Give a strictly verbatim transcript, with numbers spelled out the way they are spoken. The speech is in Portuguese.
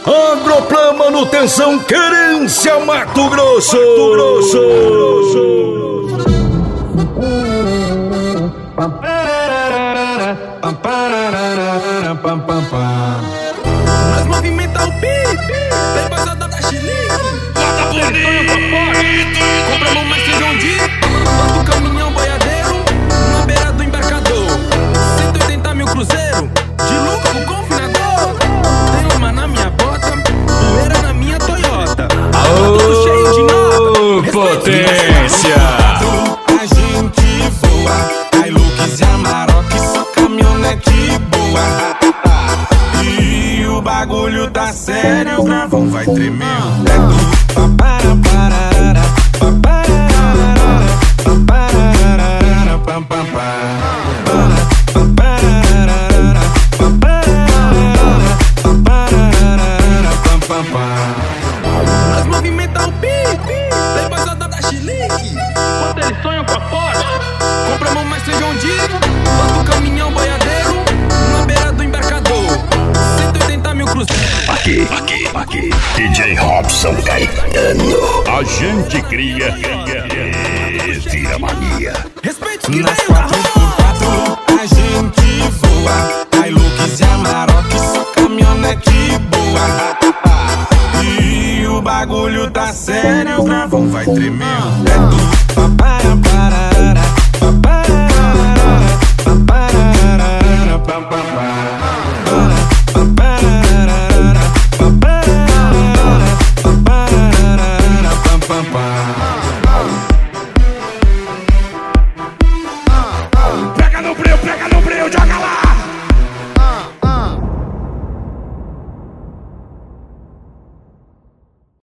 Agroplan Manutenção Querência Mato Grosso. Mato Grosso. Nós movimenta o pipe, tem passada da chilique. Bota bonito, compramos mais feijão de bota o caminhão boiadeiro na beira do embarcador. Cento e oitenta mil cruzeiro, de lucro com confinador. Tem lama na minha bota, poeira na minha Toyota. Tudo cheio de nota, potência. A gente voa, Hilux e Amarok, só caminhonete boa. E o bagulho tá sério, o gravão vai tremer o teto. Papara, pararara, papararara, papararara, pam, pam, pam. Papararara, papararara, papararara, pam, pam, pam. Nós movimenta o pipe, tem passada da chilique. Quando eles sonham com a Porsche, compramos mais feijão de bota o caminhão boiadeiro na beira do embarcador. Cento e oitenta mil cruzeiros. Aqui, aqui, aqui, D J Robson Caetano. A gente cria e vira mania. Respeite que nas quatro por quatro a gente voa. Hilux e Amarok, só caminhonete boa. E o bagulho tá sério, o gravão vai tremer o teto.